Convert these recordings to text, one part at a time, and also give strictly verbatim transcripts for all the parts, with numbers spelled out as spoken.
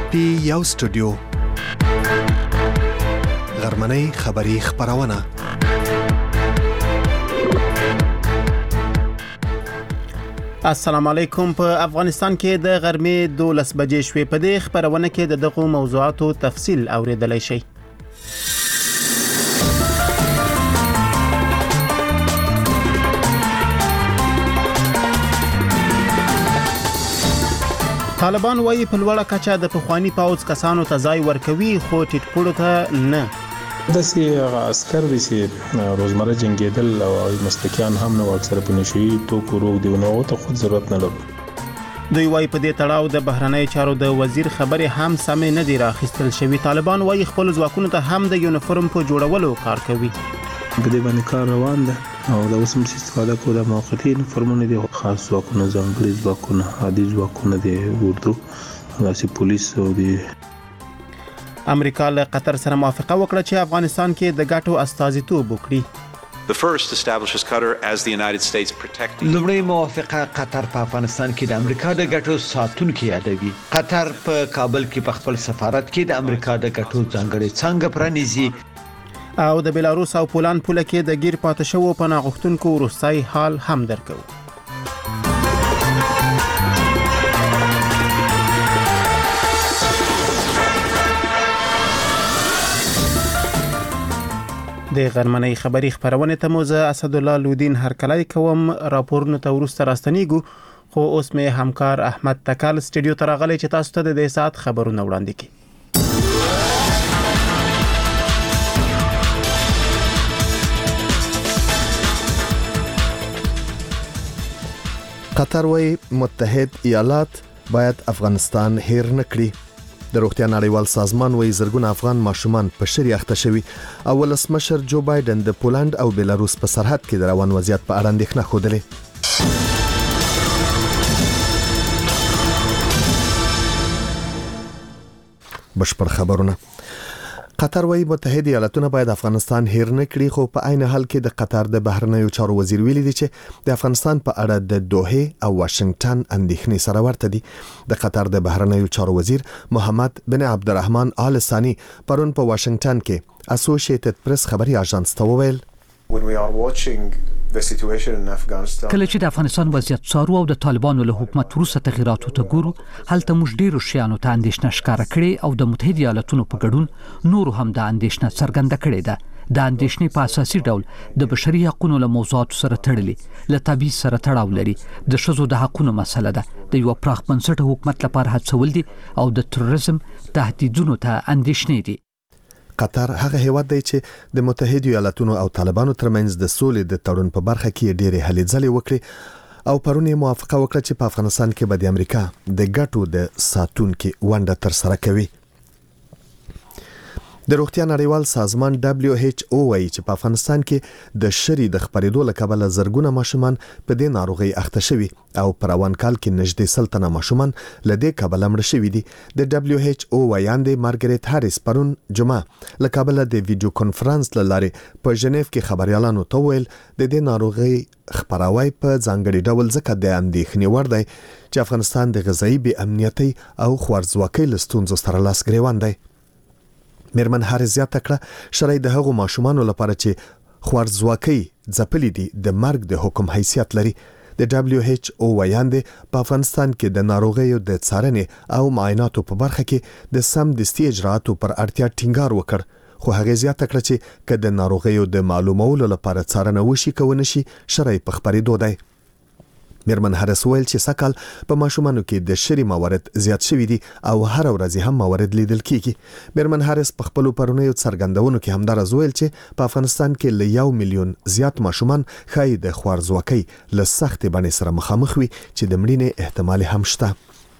پی یو سټوډیو غرمنۍ خبری خبرونه السلام علیکم. په افغانستان کې د غرمې دولس بجې شوې. په دې خبرونه کې د دغو موضوعاتو تفصیل اوریدلای شئ. طالبان وايي په لوړه کچه د پخوانی پاوځ کسانو ته ځای ورکوي خو ټیټپوړو ته نه. داسې عسكر دي چې روزمره جنگیدل او مستکیان هم نو اکثر په نشي توکو روغ دی نو ته خود ضرورت نه لري. دوی وايي په دې تړاو د بهرنی چارو د وزیر خبرې هم سمې نه دي راخیستل شوی. طالبان وايي خپل ځواکونو ته هم د یونیفورم په جوړولو کار کوي. په دې باندې کار روان ده او د اوسم استفاده کوله موقتی یونیفورمونه دي، خاص ځواکونه، ځانګړي ځواکونه، عادي ځواکونه دي، اردو داسې پولیس او دي. امریکا له قطر سره موافقه وکړه چې افغانستان کې د ګټو استازیتوب وکړي. The first establishes Qatar as the United States protecting. لومړی موافقه قطر په افغانستان کې د امریکا د ګټو ساتونکي یادوي. قطر په کابل کې په خپل سفارت کې د امریکا د ګټو ځانګړي څنګه پرانیزي او د بیلاروس او پولند پوله کې د گیر پاتې شوو پناه غوښتونکو وروستي حال هم درکو. د غرمنۍ خبری خبرونه ته مو زه اسد الله لودین هرکلای کوم. راپورونه ته ورسته راستنیږو خو اوس مې همکار احمد تکل سټډیو ته راغلی چې تاسو ته د دې ساعت خبرونه وړاندې کړي. قطر وايي متحد ایالات باید افغانستان هیر نکړي. د روغتیا نړیوال سازمان وايي زرګونه افغان ماشومان په شری اخته شوي او ولسمشر جو بایدن د پولند او بیلاروس په سرحد کې د روان وضعیت په اړه اندېښنه خوده. بشپړ خبرونه. قطر وايي متحد ایالاتونه باید افغانستان هیر نه کړي خو په عین حال کې د قطر د بهرنیو چارو وزیر ویلي دی چې د افغانستان په اړه د دوحه او واشنگټن اندېښنې سره ورته دي. د قطر د بهرنیو چارو وزیر محمد بن عبدالرحمن آل ثانی پرون په واشنگټن کې اسوسییټډ پریس خبري اژانس ته وویل when we are watching the situation in Afghanistan. کله چې د افغانستان وضعیت څارو او د طالبانو له حکومت وروسته تغیراتو ته ګورو، هلته موږ ډیرو شیانو ته اندېښنه ښکاره کړې او د متحده ایالاتونو په ګډون نور هم د اندېښنه څرګنده کړې ده. د اندېښنې په اساسي ډول د بشري حقوقو له موضوعاتو سره تړلې له تبعیض سره تړاو لري. د ښځو د حقوقو مسله ده. د یو پراخ بنسټه حکومت لپاره هڅول دي او د تروریزم تهدیدونو ته اندېښنې دي. قطر هغه هیواد دی چې د متحده ایالاتونو او طالبانو ترمنځ د سولې د تړون په برخه کې ډېرې هلې ځلې وکړي او پرون یې موافقه وکړه چې په افغانستان کې به د امریکا د ګټو د ساتونکو ونډه تر سره کوي. د روغتیا نړیوال سازمان دبليو ایچ او وايي چې په افغانستان کې د شری د خبرېدو لکبله زرګونه ماشومان په دې ناروغي اخته شوي او پر روان کال کې نږدې سلطنه ماشومان لدې کبله مړ شوي دي. د دبليو ایچ او وایاندې مارګریټ هاریس پرون جمعه لکبله د ویډیو کانفرنس لاره په ژنیف کې خبريالانو ته ویل د دې ناروغي خبراوي په ځانګړي ډول ځکه د اندېښنې وړ دی چې افغانستان د غذایی بې امنیتي او خوارځواکۍ لستونزو سره لاس ګریوان دی. میرمن هاریس زیاته کړه شرعي د هغو ماشومانو لپاره چې خوارځواکۍ ځپلي دي د مرګ د حکم حیثیت لري. د دبليو ایچ او وایاندې په افغانستان کې د ناروغیو د څارنې او معایناتو په برخه کې د سم دستي اجراءاتو پر اړتیا ټینګار وکړ خو هغه زیاته کړه چې که د ناروغیو د معلومولو لپاره څارنه وشي کوي نشي شرعي په خبرېدو دی. میرمن هاریس ویل چې سکهال په ماشومانو کې د شری موارد زیات شوي دي او هر ورځ هم موارد لیدل کیږي. میرمن هاریس په خپل پرونیو څرګندونو کې همدارز ویل چې په افغانستان کې ل یو میلیون زیات ماشومان خای د خوارځواکۍ له سخت باندې سره مخامخ وي چې د مړینې احتمال هم شته.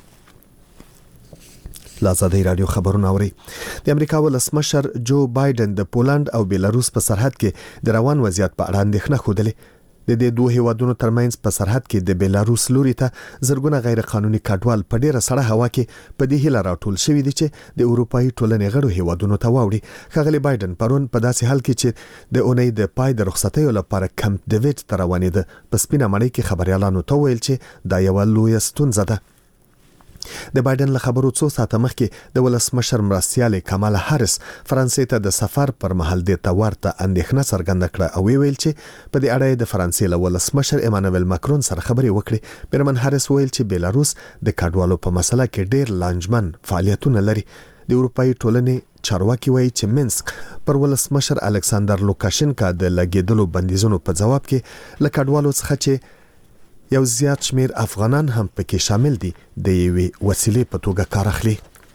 لازادی رادیو خبرونه اوري. د امریکا ولسمشر جو بایدن د پولند او بیلاروس په سرحد کې د روان وضعیت په اړه اندېښنه خوده. د دې دوه هیوادونو ترمنځ په سرحد کې د بیلاروس لوري ته زرګونه غیر قانوني کډوال په ډیره سړه هوا کې په دې هیله راټول شوي دي چې د اروپאי ټولنې غړو هیوادونو ته واوړي. ښاغلی بایدن پرون په داسې حال کې چې د اونۍ د پای د رخصتیو لپاره کمپ ډیویډ ته روانېده په سپینه مړۍ کې خبريالانو ته ویل چې دا یو لوی ستونزه ده. د بایدن له خبرو څو ساعته مخکې د ولسمشر مرستیال کمالا هاریس فرانسې ته د سفر پر مهال د تورته اندېښنه څرګنده کړه او ویل چې په دې اړه د فرانسې له ولسمشر ایمانوئل ماکرون سره خبرې وکړې. بیرمن هاریس ویل چې بیلاروس د کډوالو په مسله کې ډېر لانجمن فعالیتونه لري. د اروپאי ټولنې چارواکي وایي چې منسک پر ولسمشر الکساندر لوکاشنکا د لګیدلو بندیزونو په جواب کې له کډوالو څخه چې یو زیات شمیر افغانان هم پکې شامل دي د یوې وسیلې په توګه کار اخلي.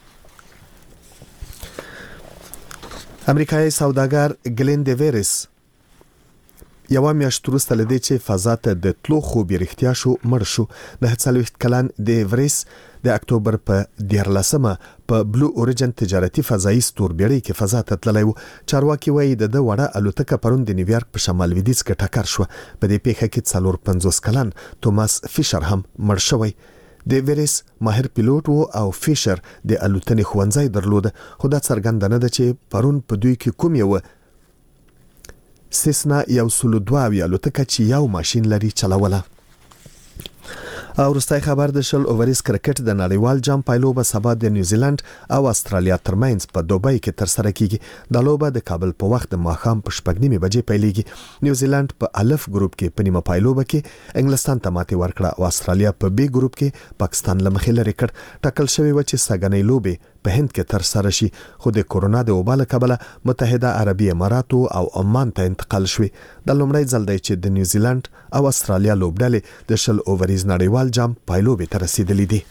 امریکایي سوداګر ګلین ډیویرس یو میاشت وروسته لدې چې فضا ته د تلو خوب رښتیا شو مړ شو. د څلوېښت کلن ډیویرس د اکتوبر په دیارلسمه په بلو اوريجن تجارتي فضایي ستوربېړۍ کې فضا ته تللی و. چارواکي وایي د د وړه الوتکه پرون د نیویارک په شمال لویدیځ کې ټکر شو. په دې پیښه کې څلور پنځوس کلن توماس فیشر هم مړ شوی. د ویرس ماهر پیلوټ وو او فیشر د الوتنې خوندزای درلود. خو دا څرګنده نه ده چې پرون په دوی کې کوم یو سیسنا یو سلو دوه الوتکه چې یو ماشين لري چلوله. او وروستای خبر د شل اووریز کرکټ د نړیوال جام پایلوبه سبا د نیوزیلند او استرالیا ترمنځ په دوبۍ کې تر سره کیږي. د لوبه د کابل په وخت د ماښام په شپږ نیمه بجې پیلېږي. نیوزیلند په الف ګروپ کې په نیمه پایلوبه کې انګلستان ته ماتې ورکړه او استرالیا په بی ګروپ کې پاکستان له مخې لري کړ. ټاکل شوی و چې سګنۍ لوبه په هند کې تر سره شي خو د کورونا د وبا له کبله متحده عربي اماراتو او عمان ته انتقال شوی. د لومړی ځل دی چې د نیوزیلند او استرالیا لوبډلې د شل اووریز نړیوال جام پایلوبې ته رسیدلې دي.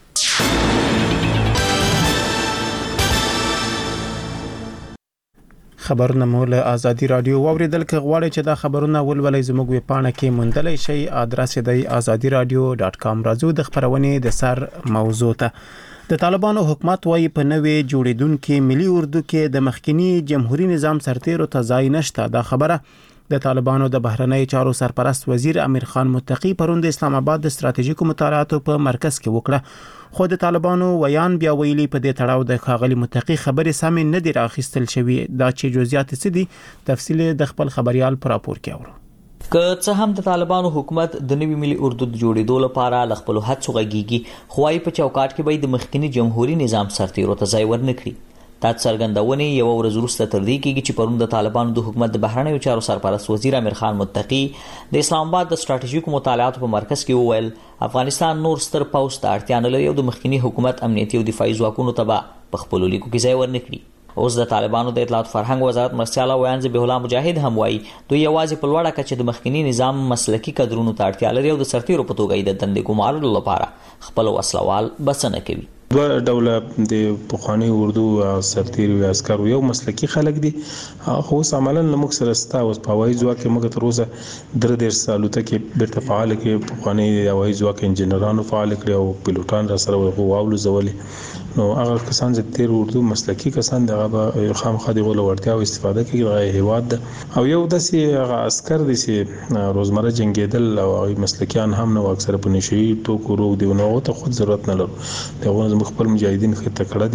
خبرونه مو له آزادي رادیو واوریدل. که غواړئ چې دا خبرونه ولولئ زموږ ویب پاڼه کې موندلی شئ. ادرس یې دی آزادي رادیو ډاټ کام. راځو د خبرونې د سر موضوع ته. د طالبانو حکومت وايي په نوې جوړیدونکو ملي اردو کې د مخکنی جمهوریت نظام سرتیرو ته ځای نشته. دا خبره د طالبانو د بهرنی چارو سرپرست وزیر امیر خان متقی پرون د اسلام آباد د ستراتیژیکو مطالعاتو په مرکز کې وکړه. خو د طالبانو ویان بیا ویلي په دې تړاو د ښاغلي متقی خبرې سمې نه دي راخیستل شوي. دا چې جزئیات څه دي تفصیل د خپل خبريال پر راپور کې اورو. که څه هم د طالبانو حکومت د نوي ملي اردو د جوړېدو لپاره ل خپل هڅو غږیږي خو وايي په چوکاټ کې به د مخکنی جمهوریت نظام سرتیرو ته ځای ورنکړي. دا څرګندونه یو ورځ وروسته تر دې کېږي چې پرون د طالبانو د حکومت د بهرنیو چارو سرپرست وزیر امیر خان متقی د اسلام آباد د ستراتیژیکو مطالعاتو په مرکز کې وویل افغانستان نور ستر پوځ ته اړتیا نه لري او د مخکنی حکومت امنیتي او دفاعي ځواکونو ته به په خپلو لیکو کې ځای ورنکړي. اوس د طالبانو د اطلاعات فرهنګ وزارت مرستیال ویان ذبیح الله مجاهد هم وایي دوی یوازې په لوړه کچه د مخکنی نظام مسلکي کادرونو ته اړتیا لري او د سرتیرو په توګه د دندې ګمارلو لپاره خپل وسلوال بسنه کوي. دوه ډوله د پخوانی اردو سرتیر او عسكر یو مسلکي خلک دي خو عملاً موږ سره ستا اوس په وایي ځواک کې موږ تر اوسه درې ډیر سالو ته کې بیرته فعال کې پخوانی وایي ځواک انجنیرانو فعال کړي او پیلوټان را سره وغواړو زولې نو هغه کسان چې تیر اردو مسلکي کسان دغه خامخا دی ول ورتیا او استفاده کوي د هیواد او یو داسې هغه عسكر دي چې روزمره جنگیدل او مسلکیان هم نو اکثر په نشي توکو روغ دی نو ته خود ضرورت نه لرو دغه خپل مجاهدین خې تکړه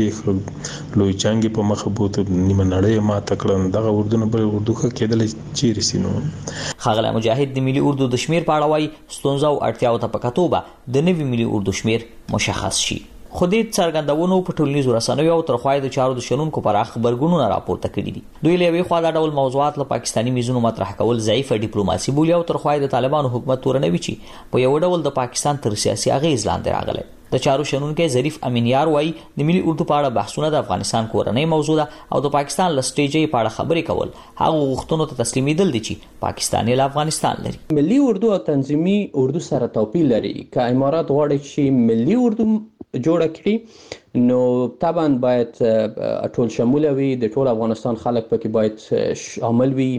دي لوی چانګي په مخ بوت نیمه نړۍ ما تکړه دغه اردو نه بل اردو کېدل چیرې سينو. خاغله مجاهد د ملي اردو د شمیر په اړه وايي ستونزه او اړتیاو ته پکاتوبه د نوي ملي اردو شمیر مشخص شي. خو دې څرګندونو په ټولنیزو رسنیو او ترخوای د چارو د شنونکو پر اخ خبرګونونه راپورته کړي دي. دوی له وی خوا دا ډول موضوعات له پاکستاني میزونو مطرح کول ضعیفه ډیپلوماسي بولي او ترخوای د طالبانو حکومت تورنوي چې په یو ډول د پاکستان تر سیاسي اغیز لاندې راغلی. د چارو شنونکو ظریف امینیار وایي د ملي اردو په اړه بحثونه د افغانستان کورنۍ موضوع ده او د پاکستان له سټیجې په اړه خبرې کول هغه غوښتنو ته تسلیمیدل دي چې پاکستان له افغانستان لري. ملي اردو او تنظیمي اردو سره توپیر لري. که امارات غواړي چې ملي اردو جوړه کړي نو طبعا باید ټول شمول وي د ټول افغانستان خلک پکې باید شامل وي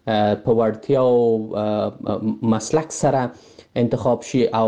په وړتیا او مسلک سره انتخاب شي او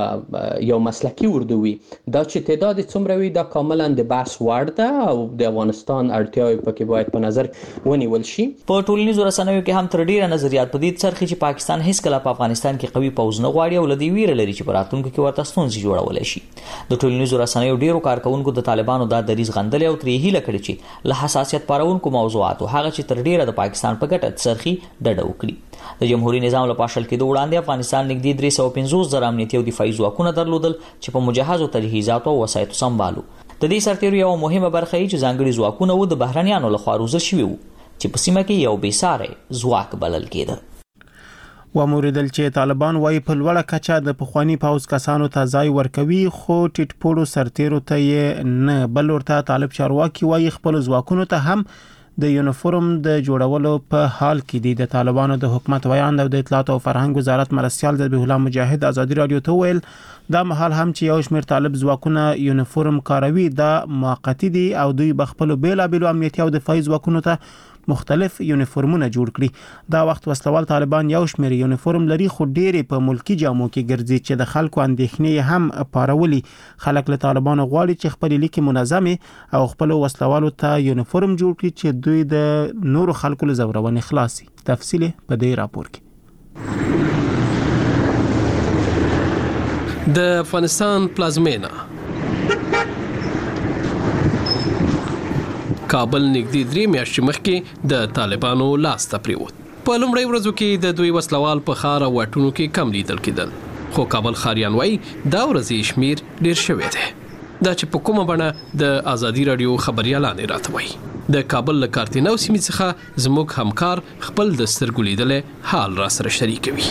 یو مسلکی اردو وي. دا چې تعداد څومره وي دا کاملا د بحث وړ ده او د افغانستان اړتیاوې پکې باید په نظر ونیول شي. په ټولنیزو رسنیو کې هم تر ډیره نظریات په دې څرخي چې پاکستان هیڅ کله په افغانستان کې قوي پوځ نه غواړي او لدی ویره لري چې په راتلونکو کې ورته ستونزې جوړولای شي. د ټولنیزو رسنیو ډیرو کارکونکو د طالبانو د دریز غندل او ترې هیله کړې چې له حساسیت پارونکو موضوعاتو هغه چې تر ډیره د پاکستان په ګټه څرخي ډډه وکړي. د جمهوریت نظام له پاشل کېدو وړاندې افغانستان نږدې درې سوه پنځوس زره امنیتي او دفاعي ځواکونه درلودل چې په مجهزو تجهیزاتو او وسایطو سمبالو. د دې سرتیرو یوه مهمه برخه یې چې ځانګړي ځواکونه وو د بهرنیانو لخوا روزل شوي وو چې په سیمه کې یو بېساری ځواک بلل کېده. وموریدل چې طالبان وايي په لوړه کچه د پخوانی پاوز کسانو ته ځای ورکوي، خو ټیټ پوړو سرتیرو ته یې نه، بل ورته طالب چارواکي وايي خپل ځواکونو ته هم د یونیفورم د جوړولو په حال کې دي. د طالبانو د حکومت ویاند او د اطلاعات او فرهنګ وزارت مرستیال ذبیح الله مجاهد ازادي رادیو ته ویل دا مهال هم چې یو شمېر طالب ځواکونه یونیفورم کاروي دا موقتی دي او دوی بخپلو بیلابیلو امنیتي او دفاعي ځواکونو ته مختلف یونیفورمونه جوړ کړي. دا وخت وسلوال طالبان یو شمېر یونیفورم لري خو ډېرې په ملکی جامو کې ګرځي چې د خلکو اندېښنې هم پارولي. خلک له طالبانو غواړي چې خپل لیکي منظمه او خپل وسلوالو ته یونیفورم جوړ کړي چې دوی د نورو خلکو له زورونې خلاصي. تفصیل په دې راپور کې. د افغانستان پلازمینه کابل نږدې درې میاشتې مخکې د طالبانو لاس ته پریوت. په لومړۍ ورځو کې د دوی وسلوال په ښار او واټونو کې کم لیدل کېدل، خو کابل ښاریان وایي دا ورځې شمیر ډېر شوی دی. دا چې په کومه بڼه د ازادي رادیو خبریالانې راته وایي. د کابل له کارتینو سیمې څخه زموږ همکار خپل د سترګو لیدلې حال را سره شریکوي.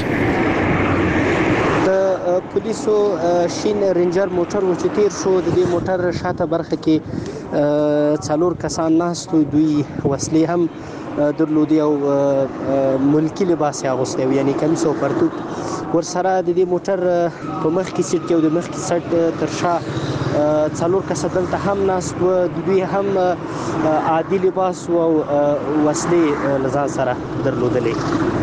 پولیسو شین رینجر موټر و چې تیر شو، د دې موټر شاته برخه کې څلور کسان ناست، دوی وسلې هم درلودي او ملکی لباس یې اغوستی و، یعنی کمیس او پرتوک ورسره. د دې موټر په مخ کې سیټ کې او د مخ کې سټ تر شا څلور کسه دلته هم ناست و، دوی هم عادي لباس او وسلې له ځان سره درلودلې.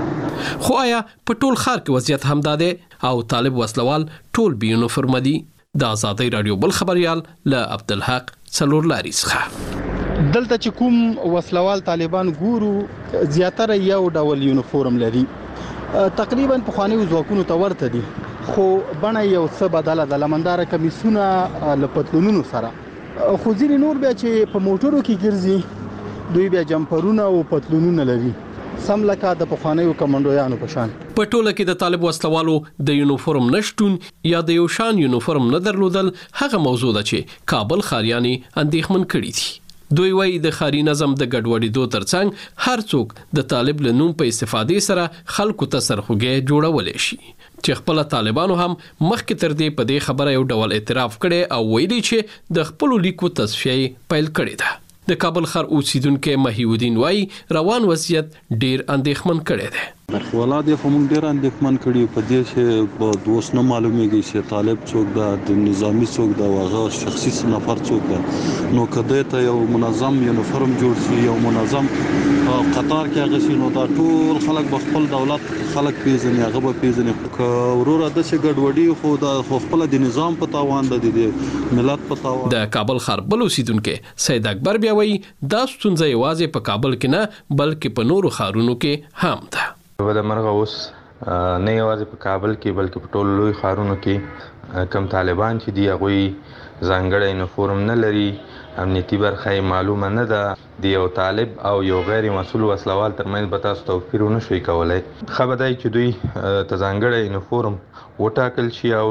خو آیا په ټول ښار کې وضعیت همدا دی او طالب وسلوال ټول بې یونیفورمه دي؟ د ازادي رادیو بل خبريال له عبدالحق څلور لاري څخه. دلته چې کوم وسلوال طالبان ګورو زیاتره یو ډول یونیفورم لري، تقریبا پخواني ځواکونو ته ورته دي، خو بڼه یو څه بدله ده، لمنداره کمیسونه له پتلونونو سره. خو ځینې نور بیا چې په موټرو کې ګرځي دوی بیا جمپرونه او پتلونونه لري، سم لکه د پخوانیو کمانډویانو په شان. په ټوله کې د طالب وسلوالو د یونیفورم نشټون یا د یو شان یونیفورم نه درلودل هغه موضوع ده چې کابل ښاریانې اندېښمن کړي دي. دوی وایي د ښاري نظم د ګډوډېدو ترڅنګ هر څوک د طالب له نوم په استفادې سره خلکو ته سرخوږی جوړولی شي، چې خپل طالبانو هم مخکې تر دې په دې خبره یو ډول اعتراف کړي او ویلي چې د خپل لیکو تصفیه پیل کړې ده. د کابل ښار اوسیدونکو محی الدین وایي روان وضعیت ډیر اندېښمن کړی دی. ولادت خو موږ ډیر اندېښمن کړي په دې چې په دوس نه معلومیږي چې طالب څوک ده، د نظامی څوک ده، واغه شخصي نفر څوک ده. نو کده ته یو منظم یونیفورم جوړ شي، یو منظم قطار کې هغه شي، نو دا ټول خلک په خپل دولت خلک پیژني، هغه به پیژني. وروره د څه ګډوډي خو د خپل د نظام په تاوان ده، د ملت په تاوان. د کابل ښار بل اوسیدونکو سید اکبر بیا وایي دا ستونزه یوازې په کابل کې نه بلکې په نورو ښارونو کې هم ده. د مرغه اوس نه یوازې په کابل کې بلکې په ټولو لوی ښارونو کې کم طالبان چې دی هغوی ځانګړی یونیفورم نه لري، امنیتي برخه یې معلومه نه ده. د یو طالب او یو غیر مسؤل وسلوال ترمنځ به تاسو توپیر ونه شئ کولی. ښه به دی چې دوی ته ځانګړی یونیفورم وټاکل شي او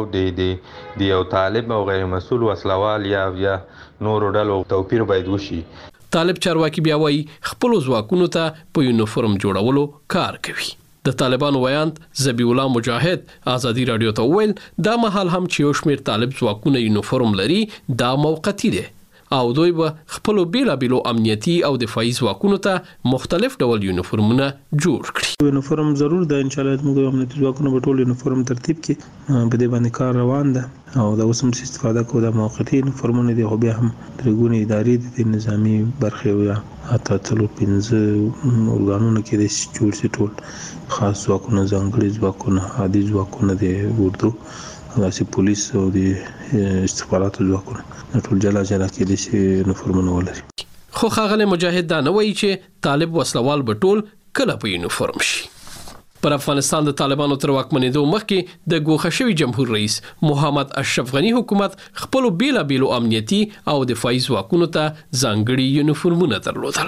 د یو طالب او غیر مسؤل وسلوال یا یا نورو ډلو توپیر باید وشي. طالب چارواکي بیا وایي خپل ځواکونو ته په یونیفورم جوړولو کار کوي. د طالبانو ویاند ذبیح الله مجاهد ازادي رادیو ته ویل دا مهال هم چې یو شمېر طالب ځواکونه یونیفورم لري دا موقتی دی او دوی به خپل بیلابیلو امنیتي او دفاعي ځواکونو ته مختلف ډول یونیفورمونه جوړ کړي. یونیفورم ضرور ده، ان شاء الله موږ امنیتي ځواکونه په ټول یونیفورم ترتیب کې په دې باندې کار روان ده او دا اوس هم استفاده کوو د موقتی یونیفورمونو دي، خو بیا هم درګونې ادارې د نظامی برخې یا حتی څلور پنځه ارګانونو کې د جوړ شي ټول خاص ځواکونه، ځانګړي ځواکونه، عادي ځواکونه د اردو، داسې پولیس او د استخباراتو ځواکونه ټول جلا جلا کې د یونیفورمونه ولري. خو ښاغلی مجاهد دا نه وایي چې طالب وسلوال به ټول کله په یونیفورم شي. پر افغانستان د طالبانو تر واکمنېدو مخکې د ګوښه شوي جمهور رئیس محمد اشرف غني حکومت خپلو بیلابیلو امنیتي او دفاعي ځواکونو ته ځانګړي یونیفورمونه درلودل،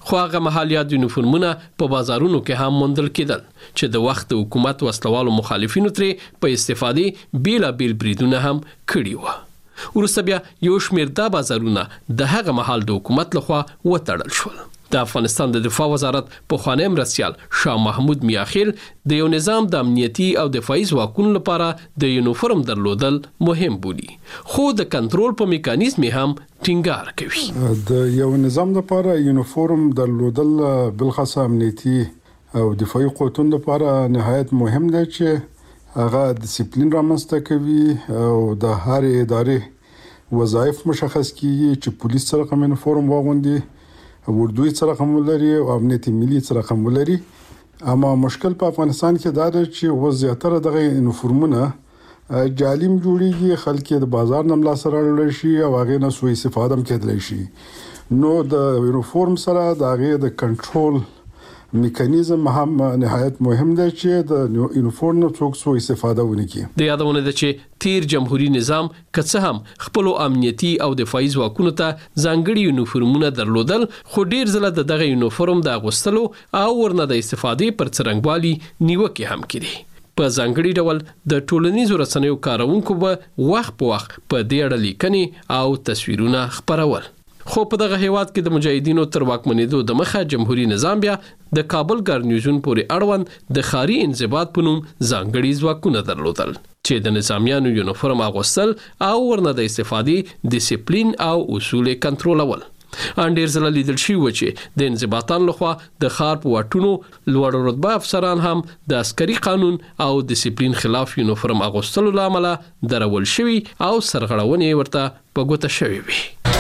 خو هغه مهال یاد یونیفورمونه په بازارونو کې هم موندل کېدل چې د وخت حکومت وسلوالو مخالفینو ترې په استفادې بیلا بیل بریدونه هم کړي وو. وروسته بیا یو شمېر دا بازارونه د هغه مهال د حکومت لخوا وتړل شول. د افغانستان د دفاع وزارت پخوانی مرستیال شاه محمود میاخیل د یو نظام د امنیتي او دفاعي ځواکونو لپاره د یونیفورم درلودل مهم بولي، خو د کنټرول په میکانیزم هم ټینګار کوي. د یو نظام لپاره یونیفورم درلودل بلخص امنیتي او دفاعي قوتونو لپاره نهایت مهم دی چې هغه ډیسپلین رامنځته کوي او د هر ادارې وظایف مشخص کیږي چې پولیس سره کوم یونیفورم واغوندي، وردوی سره کوم لري او امنیتي ملي سره کوم لري. اما مشکل په افغانستان کې دا دی چې و زیاتره دغه یونیفورمونه جالیم جوړیږي، خلک د بازار نه ملا سره لړل شي او هغه نه سوء استفاده هم کېدلی شي. نو د یونیفورم سره د هغه د کنټرول میکانیزم هم نهایت مهم دی چې د یونیفورم نه څوک سوء استفاده ونه کړي. د یادونه ده چې تیر جمهوریت نظام که څه هم خپل امنیتي او دفاعي ځواکونو ته ځانګړي یونیفورمونه درلودل، خو ډیر ځله د دغه یونیفورم د اغوستلو او ورنه د استفادې پر څرنګوالي نیوکې هم کړي. په ځانګړي ډول د ټولنیزو رسنیو کارونکو به وخت په وخت په دې اړه لیکنې او تصویرونه خپرول. خو په دغه هیواد کې د مجاهدینو تر واکمنېدو د مخه جمهوریت نظام بیا د کابل ګارنیزون پورې اړوند د خاري انضباط په نوم ځانګړي ځواکونه درلودل چې د نظامیانو یونیفورم اغوستل او ورنه د استفادې ډیسپلین او اصول کنټرولول. ان ډیر ځله لیدل شوي و چې د انضباطاتو لخوا د ښار په واټونو لوړ رتبه افسران هم د عسکري قانون او ډیسپلین خلاف یونیفورم اغوستلو له امله درول شوي او سرغړونې ورته په ګوته شوي وي.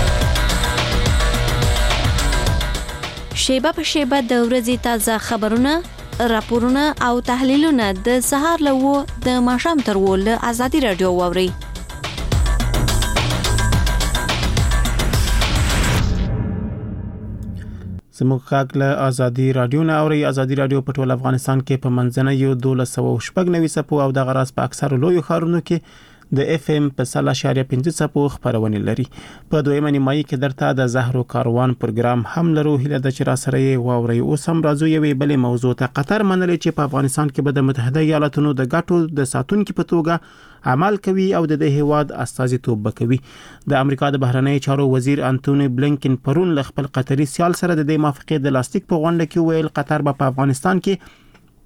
شیبه په شیبه د ورځې تازه خبرونه، راپورونه او تحلیلونه د سهار له و د ماښام تر و له ازادي رادیو واوري. زموږ غږ له ازادي رادیو نه اوري. ازادي رادیو په ټول افغانستان کې په منځنۍ دولس سوه شپږ نوي څپو او د غراس په اکثر لویو ښارونو کې د اف ام په سل اشاریه پنځه څپو خبرونه لري. په دویمه نیمایي کې درته د زهرو کاروان پروګرام هم لرو. هیله ده چې را سره یې واوري. اوس هم راځو یوې بلې موضوع ته. قطر منلي چې په افغانستان کې به د متحده ایالاتونو د ګټو د ساتونکو په توګه عمل کوي او د دې هیواد استازیتوب کوي. د امریکا د بهرنی چارو وزیر انټونی بلینکن پرون له خپل قطري سیال سره د دې موافقې د لاستیک په غونډه کې ویل قطر به په افغانستان کې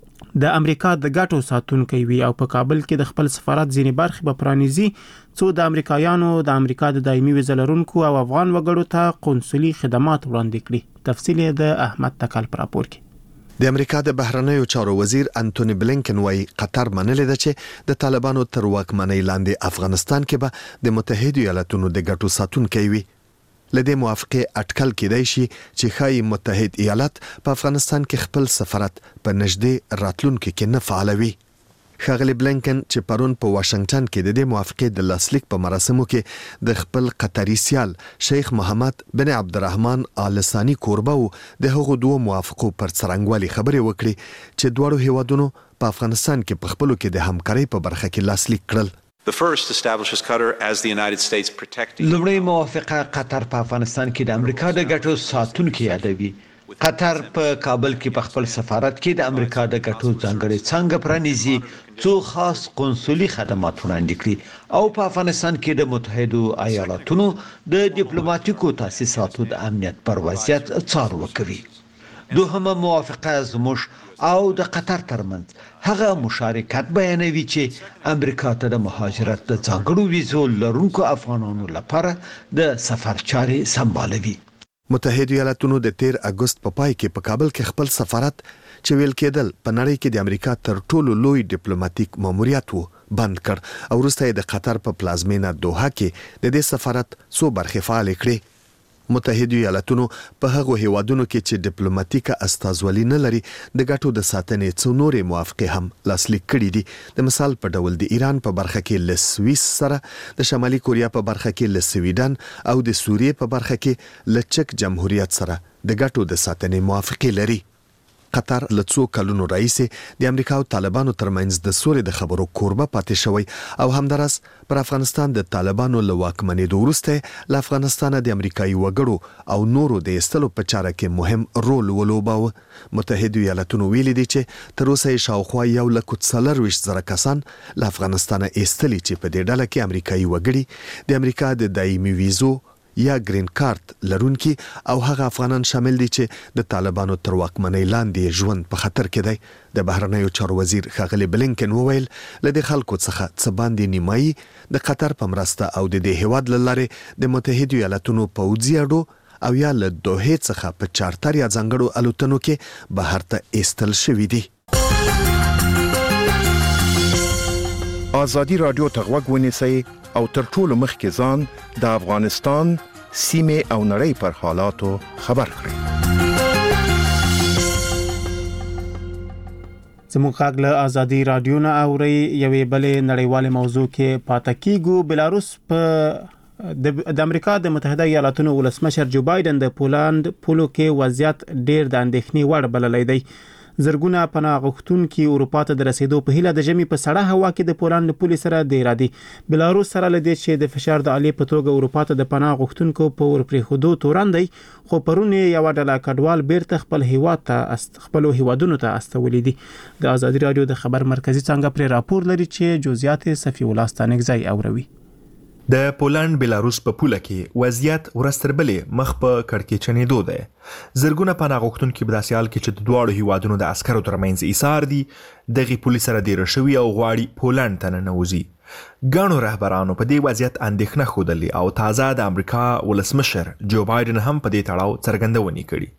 د امریکا د ګټو ساتونکي وي او په کابل کې د خپل سفارت ځینې برخې به پرانیزي څو د امریکایانو د امریکا د دایمي ویزه لرونکو او افغان وګړو ته قونسلي خدمات وړاندې کړي. تفصیل د احمد تکل پر راپور کې. د امریکا د بهرنیو چارو وزیر انټونی بلینکن وايي قطر منلې ده چې د طالبانو تر واکمنۍ لاندې افغانستان کې به د متحده ایالاتونو د ګټو ساتونکي وي. لدې موافقه اټکل کېدای شي چې خای متحد ایالات په افغانستان کې خپل سفارت په نږدې راتلونکو کې نه فعالوي. ښاغلی بلینکن چې پرون په واشنگټن کې د دې موافقه د لاسلیک په مراسمو کې د خپل قطري سیال شیخ محمد بن عبدالرحمن آل ثانی کوربه د هغو دوه موافقو پر څرنګوالي خبرې وکړي چې دواړو هیوادونو په افغانستان کې په خپلو کې د همکارۍ په برخه کې لاسلیک کړل. The first establishes Qatar as the United States protecting. لومړی موافقه قطر په افغانستان کې د امریکا د ګټو ساتونکي یادوي. قطر په کابل کې په خپل سفارت کې د امریکا د ګټو ځانګړي څنګه پرانیزي څو خاص قونسلي خدمات وړاندې کړي او په افغانستان کې د متحده ایالاتونو د ډیپلوماټیکو تاسیساتو د امنیت پر وضعیت څارنه کوي. دوهمه موافقه زموږ او د قطر ترمنځ هغه مشارکت بیانوي چې امریکا ته د مهاجرت د ځانګړو ویزو لرونکو افغانانو لپاره د سفر چارې سمبالوي. متحده ایالاتونو د تیر اگست په پای کې په کابل کې خپل سفارت چې ویل کېدل په نړۍ کې د امریکا تر ټولو لوی ډیپلوماټیک ماموریت وو بند کړ او وروسته د قطر په پلازمینه دوحه کې د دې سفارت څو برخې فعال کړې. متحده ایالاتونو په هغو هیوادونو کې چې ډیپلوماټیکه استازولي نه لري د ګټو د ساتنې څو نورې موافقې هم لاسلیک کړي دي. د مثال په ډول د ایران په برخه کې له سویس سره، د شمالي کوریا په برخه کې له سویډن او د سوریې په برخه کې له چک جمهوریت سره د ګټو د ساتنې موافقې لري. قطر له څو کلونو راهیسې د امریکا او طالبانو ترمنځ د سولې د خبرو کوربه پاتې شوی او همدارس پر افغانستان د طالبانو له واکمنېدو وروسته له افغانستان د امریکایي وګړو او نورو د ایستلو په چاره کې مهم رول ولوباوه. متحده ایالاتونو ویلي دي چې تر اوسه یې شاوخوا یو لک څلورویشت زره کسان له افغانستانه ایستلي چې په دې ډله کې امریکایي وګړي د امریکا د دایمي ویزو یا گرین کارت لرونکي او هغه افغانان شامل دي چې د طالبانو تر واکمنۍ لاندې ژوند په خطر کې دی. د بهرنیو چارو وزیر ښاغلي بلینکن وویل له دې خلکو څخه څه باندې نیمایي د قطر په مرسته او د دې هیواد له لارې د متحده ایالاتونو پوځي اډو او یا له دوحې څخه په چارتر یا ځانګړو الوتنو کې بهر ته ایستل شوي دي. آزادي رادیو ته غوږ ونیسئ او تر ټولو مخکې ځان د افغانستان سیمې او نړۍ پر حالاتو خبر کړئ. زموږ غږ له آزادي رادیو نه اوري. یوې بلې نړیوالې موضوع کې پاتې کیږو. بلاروس په د امریکا د متحده ایالاتونو ولسمشر جو بایدن د پولند پولو کې وضعیت ډیر د اندېښنې وړ بللی دی. زرګونه پناه غوښتونکي اروپا ته د رسیدو په هیله د ژمي په سړه هوا کې د پولند پولې سره د ارادي بلاروس سره لدی چې د فشار د عالی په توګه اروپا ته د پناه غوښتونکو په ورپریښودو تورن دی، خو پرون یو ډله کډوال بیرته خپل هیواد ته خپل هیوادونو ته استولې دي. د آزادي رادیو د خبر مرکزی څنګه پر راپور لري چې جزئیات صفی الله ستانګزای اوروي. د پولند بلاروس په پوله کې وضعیت ورستربلې مخ په کړکېچنېدو دی. زرګونه پناه غوښتونکي په داسې حال کې چې د دواړو هیوادونو د عسکرو ترمنځ ایثار دي دغه پولیس سره ډیر شوی او غواړي پولند ته ننوځي. ګڼو رهبرانو په دې وضعیت اندېښنه ښودلې او تازه د امریکا ولسمشر جو بایدن هم په دې تړاو څرګندونې کړي.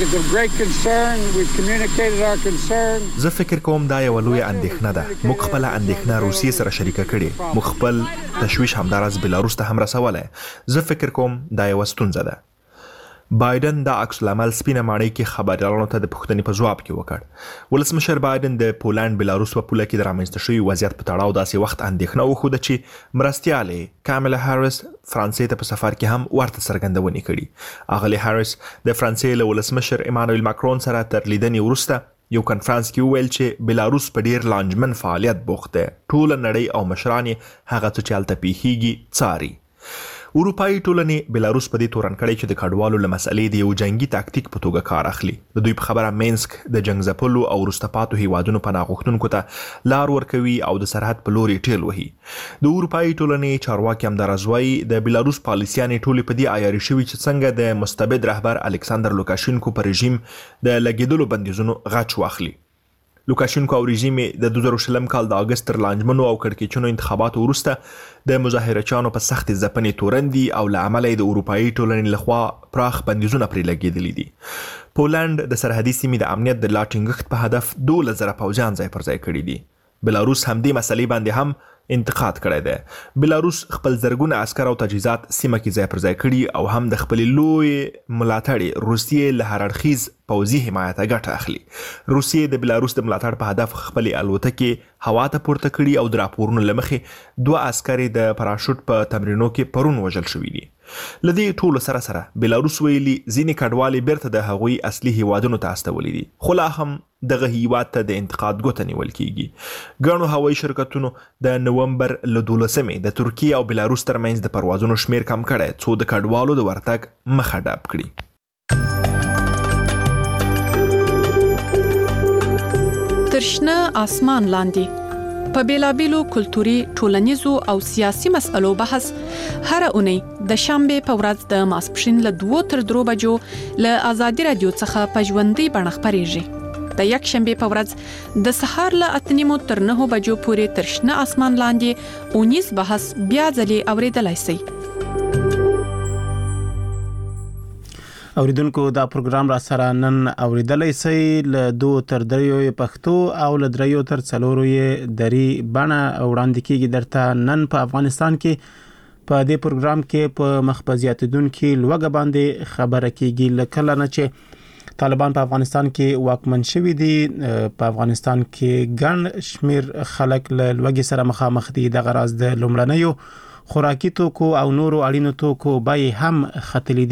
زه فکر کوم دا یو لوی اندېښنه ده. موږ خپل اندېښنه روسیې سره شریکه کړې. موږ خپل تشویش همدارس بلاروس ته هم رسولی. زه فکر کوم دا یو ستونزه ده. بایدن د عکس العمل سپینه ماڼۍ کې خبريالانو ته د پوښتنې په ځواب کې وکړ. ولسمشر بایدن د پولند بلاروس په پوله کې د رامنځته شوي وضعیت په تړاو داسې وخت اندېښنه وښوده چې مرستیالې کاملا هاریس فرانسې ته په سفر کې هم ورته څرګندونې کړي. اغلې هاریس د فرانسې له ولسمشر ایمانوئل ماکرون سره تر لیدنې وروسته یو کنفرانس کې وویل چې بلاروس په ډیر لانجمن فعالیت بوخت دی. ټول نړۍ او مشران هغه څه چې هلته پیښیږي څاري. اروپایي ټولنې بلاروس په دې تورن کړی چې د کډوالو له مسلې د یو جنگي تاکتیک په توګه کار اخلي. د دوی په خبره مینسک د جنگ ځپلو او وروسته پاتو هیوادونو پناه غوښتونکو ته لار ورکوي او د سرحد په لوري ټیل وهي. د اروپایي ټولنې چارواکي همداراز وایي د بلاروس پالیسیانې ټولې په دې عیاري شوي چې څنګه د مستبد رهبر الکساندر لوکاشینکو په رژیم د لګیدلو بندیزونو غچ واخلي. لوکاشینکو او رژیم د دوه زره شلم کال د اگست تر لانجمنو او کړکېچنو انتخاباتو وروسته د مظاهرچیانو په سخت ځپنې تورن دي او له امله د اروپایي ټولنې لخوا پراخ بندیزونه پرې لګېدلي دي. پولند د سرحدي سیمې د امنیت د لا ټینګښت په هدف دولس زره پوځیان ځای پر ځای کړي دي. بلاروس همدې مسلې باندې هم انتقاد کړی دی. بلاروس خپل زرګونه عسکر او تجهیزات سیمه کې ځای پر ځای کړي او هم د خپل لوی ملاتړ روسیې له هر اړخیز پوځي حمایت ګټه اخلي. روسیې د بلاروس د ملاتړ په هدف خپل الوتکې هوا ته پورته کړي او د راپورونو له مخې دوه عسکر د پراشوټ په تمرینو کې پرون وژل شوي دي. لدې ټولو سره سره بلاروس ویلي ځینې کډوالې بیرته د هغوی اصلي هیوادونو ته استولي دي، خو لا هم دغه هیواد ته د انتقاد ګوته نیول کیږي. ګڼو هوایي شرکتونو د نومبر له دولسمې د ترکیې او بلاروس ترمنځ د پروازونو شمیر کم کړی څو د کډوالو د ورتګ مخه ډب کړي. ترشنه اسمان لاندې په بیلابیلو کلتوري، ټولنیزو او سیاسي مسئلو بحث هر اونۍ د شنبه په ورځ د ماسپښین له دوه تر درو بجو له آزادي رادیو څخه په ژوندۍ بڼه خپرېږي. د یک شنبه په ورځ د سهار له اته نیمو تر نهو بجو پورې ترشنه اسمان لاندې اونیز بحث بیا ځلې اوریدلای شئ. اوریدونکو دا پروګرام را سره نن اوریدلای شئ له دوه تر دریو پښتو او له دریو تر څلورو یې دری بڼه وړاندې کیږي درته. نن په افغانستان کې په دې پروګرام کې په مخبزیاتدونکو لوګه باندې خبره کیږي. لکه نه چې طالبان په افغانستان کې واکمن شوي دي، په افغانستان کې ګڼ شمیر خلک له لوګي سره مخامخ دي. د غراض د لومړنیو خوراکي توکو او نورو اړینو توکو بیې هم ختلې دي.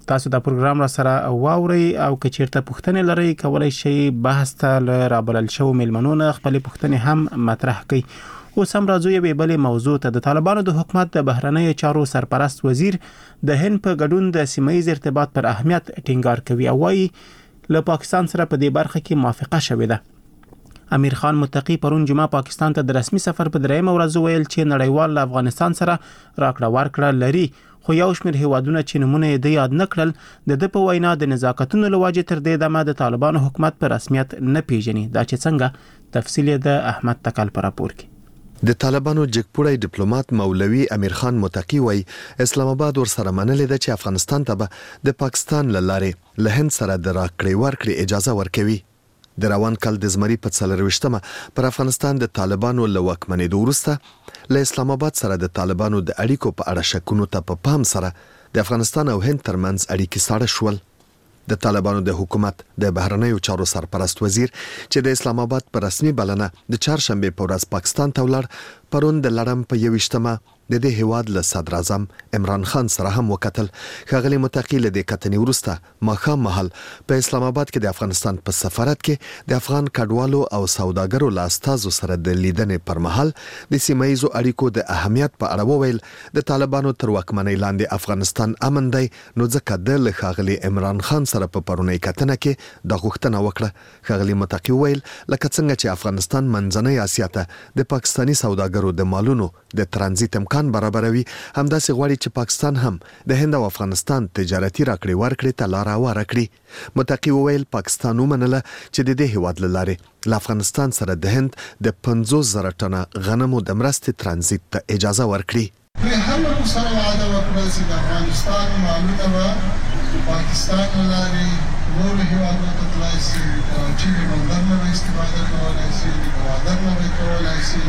تاسو دا پروګرام را سره واوري او که چیرته پوښتنې لرئ کولای شئ بحث ته له رابلل شو میلمنونو خپل پوښتنې هم مطرح کړئ. اوس هم راځو یوې بلې موضوع ته. د طالبانو د حکومت د بهرنیو چارو سرپرست وزیر د هند په ګډون د سیمه ییز ارتباط پر اهمیت ټینګار کوي او وايي له پاکستان سره په دې برخه کې موافقه شوې ده. امیر خان متقی پرون جمعه پاکستان ته د رسمي سفر په درېمه ورځ ویل چې نړیوال له افغانستان سره راکړه ورکړه لري، خو یو شمېر هیوادونه چې نمونه یې د یاد نه کړل د د په وینا د نزاکتونو له وجې تر دې دمه د طالبانو حکومت په رسمیت نه پیژني. دا چې څنګه تفصیل د احمد تکل پر راپور کې. د طالبانو جګپوړی ډیپلوماټ مولوي امیر خان متقی وای اسلام آباد ورسره منلې ده چې افغانستان ته به د پاکستان له لارې له هند سره د راکړې ورکړې اجازه ورکوي. د روان کال د زمري په څلرويشتمه پر افغانستان د طالبانو له واکمنېدو وروسته له اسلام آباد سره د طالبانو د اړیکو په اړه شکونو ته په پام سره د افغانستان او هند ترمنځ اړیکې ساړه شول. د طالبانو د حکومت د بهرنیو چارو سرپرست وزیر چې د اسلام آباد په رسمي بلنه د چهارشنبه په ورځ پاکستان ته ولاړ، پرون د لړم په یويشتمه د دې هیواد له صدر اعظم عمران خان سره هم وکتل. ښاغلي متقی له دې کتنې وروسته ماښام مهال په اسلام آباد کې د افغانستان په سفارت کې د افغان کډوالو او سوداګرو له استازو سره د لیدنې پر مهال د سیمه ییزو اړیکو د اهمیت په اړه وویل. د طالبانو تر واکمنۍ لاندې افغانستان امن دی، نو ځکه د له ښاغلي عمران خان سره په پرونی کتنه کې د غوښتنه وکړه. ښاغلي متقی ویل لکه څنګه چې افغانستان منځنۍ اسیا ته د پاکستانی سوداګرو د مالونو د ترانزیت امکان برابروي، همداسې غواړي چې پاکستان هم د هند او افغانستان تجارتي راکړې ورکړې ته لار هواره کړي. متقی وویل پاکستان ومنله چې د دې هیواد له لارې له افغانستان سره د هند د پنځوس زره ټنه غنمو د مرستې ترانزیت ته اجازه ورکړي. په هم سره وعده وکړه چې د افغانستان مالونه به پاکستان له لارې نور هیوادونو ته تلای شي، کراچي د بندر نه به استفاده کولای شي، د ګوادر نه به کولای شي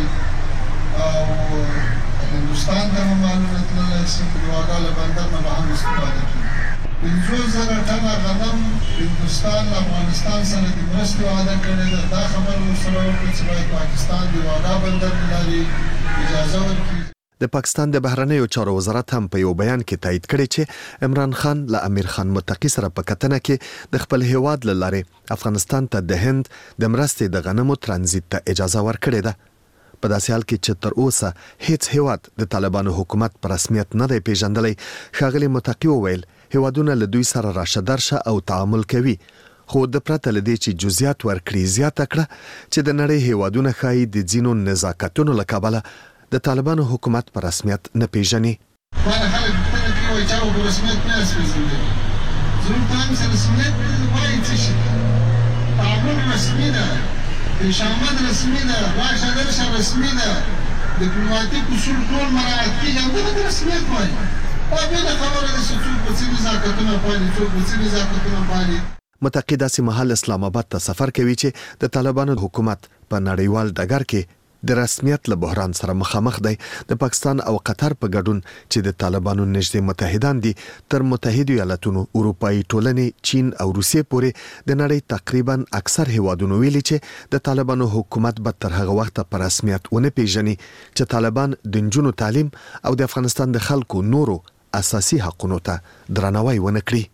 او هندوستان ته هم مالونه تللی شي، د ګوادر له بندر نه به هم استفاده کړي. پنځوس زره ټنه غنم هندوستان له افغانستان سره د مرستې وعده کړې ده. دا خبره ورسره وکړه چې باید پاکستان د ګوادر بندر له لارې اجازه ورکړي. د پاکستان د بهرنیو چارو وزارت هم په یو بیان کې تایید کړی چې عمران خان له امیر خان متقی سره په کتنه کې د خپل هیواد له لارې افغانستان ته د هند د مرستې د غنمو ترانزیت ته اجازه ورکړې ده. په داسې حال کې چې تر اوسه هیڅ هیواد د طالبانو حکومت په رسمیت نه دی پیژندلی. ښاغلي متقی وویل هیوادونه له دوی سره راشه درشه او تعامل کوي، خو د پرته له دې چې جزئیات ورکړي زیاته کړه چې د نړۍ هیوادونه ښایي د ځینو نزاکتونو له کبله د طالبانو حکومت په رسمیت نه پیژني. باندې خلک پوښتنه کوي چې په رسمیت نه پیژني. زموږ په هم سره رسمیت وایي څه شي تعامل رسمي ده، پیشامد رسمي ده، راشه درشه رسمي ده، ډیپلوماټیک اصول ټول مراعات کیږي. دا د رسمیت وایي. او بیا خبره ده چې څوک په څه نزاکتونه پالي، څوک په څه نزاکتونه پالي. متقی داسې مهال اسلام آباد ته سفر کوي چې د طالبانو حکومت په نړیوال ډګر کې د رسمیت له بحران سره مخامخ دی. د پاکستان او قطر په ګډون چې د طالبانو نږدې متحدان دي، تر متحده ایالاتونو، اروپאי ټولنې، چین او روسیې پورې د نړۍ تقریبا اکثر هیوادونو ویلي چې د طالبانو حکومت به تر هغه وخت په رسمیت ونه پیژني چې طالبان د نجونو تعلیم او د افغانستان د خلکو نورو اساسي حقوقو ته درناوی ونه کړي.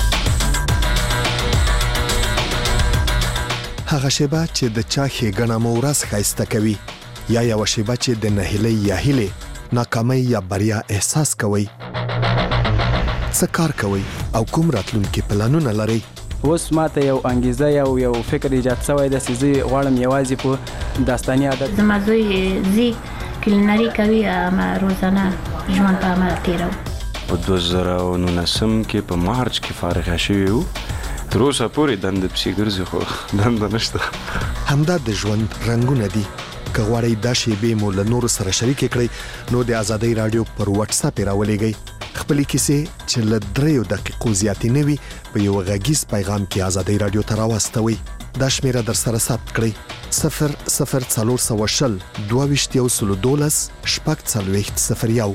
هغه شیبه چې د چا ښېګڼه مو ورځ ښایسته کوي، یا یو شیبه چې د نهیلۍ یا هیلې ناکامۍ یا بریا احساس کوئ. څه کار کوئ او کوم راتلونکي پلانونه لرئ؟ اوس ماته یو انګیزه یو یو فکر ایجاد شوی دی چې زه غواړم یوازې په داستاني عادت زما زوی زی کلینري کوي، اما روزانه ژوند په عمل تیرو. په دوه زره او نولسم کې په مارچ کې فارغ شوی وو، تر اوسه پورې دنده پسې ګرځي خو دنده نشته. همدا د ژوند رنګونه دي. که غواړئ دا شیبې مو له نورو سره شریکې کړئ نو د ازادۍ راډیو پر واتس اپ راولېږئ. خپلې کیسې چې له دریو دقیقو زیاتې نه وي په یو غږیز پیغام کې ازادۍ راډیو ته راواستوئ. دا شمیره در سره ثبت کړئ: صفر صفر څلور سوه شل دوه ویشت یو سلو دولس شپږ څلوېښت صفر یو.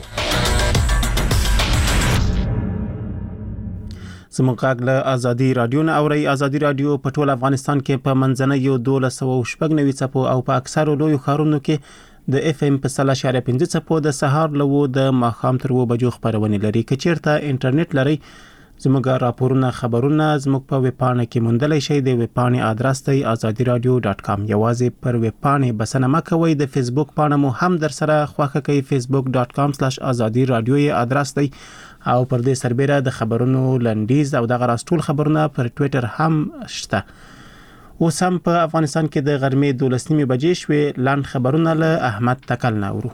زموږ غږ له ازادي رادیو نه اورئ. ازادي رادیو په ټول افغانستان کې په منځنیو دولس سوه شپږ نوي څپو او په اکثرو لویو ښارونو کې د اف ام په سل اشاریه پنځه څپو د سهار له اووه د ماښام تر اووه بجو خپرونې لري. که چیرته انټرنیټ لرئ زموږ راپورونه خبرونه زموږ په ویب پاڼه کې موندلای شئ. د ویب پاڼې ادرس دی azadi radio dot com. یوازې پر ویب پاڼې بسنه مه کوئ. د فیسبوک پاڼه مو هم در سره خوښه کړئ. facebook dot com slash azadi radio یې ادرس دی او پر دې سربېره د خبرونو لنډیز او د غراستول خبرونه پر ټوئیټر هم شته. اوس هم په افغانستان کې د غرمې دولس نیمې بجې شوې. لاند خبرونه له احمد تکل ناورو.